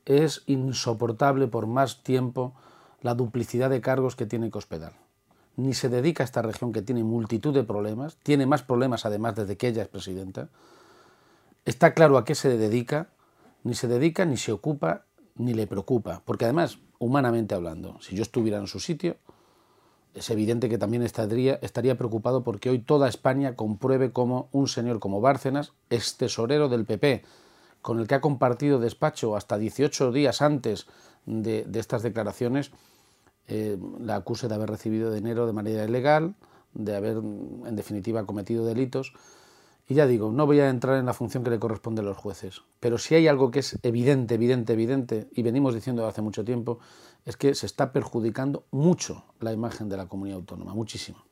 es insoportable por más tiempo la duplicidad de cargos que tiene Cospedal. Ni se dedica a esta región que tiene multitud de problemas, tiene más problemas además desde que ella es presidenta. Está claro a qué se dedica, ni se ocupa, ni le preocupa. Porque además, humanamente hablando, si yo estuviera en su sitio, es evidente que también estaría preocupado porque hoy toda España compruebe cómo un señor como Bárcenas, ex tesorero del PP, con el que ha compartido despacho hasta 18 días antes de estas declaraciones, la acuse de haber recibido dinero de manera ilegal, de haber, en definitiva, cometido delitos. Y ya digo, no voy a entrar en la función que le corresponde a los jueces, pero si hay algo que es evidente, y venimos diciendo hace mucho tiempo, es que se está perjudicando mucho la imagen de la comunidad autónoma, muchísimo.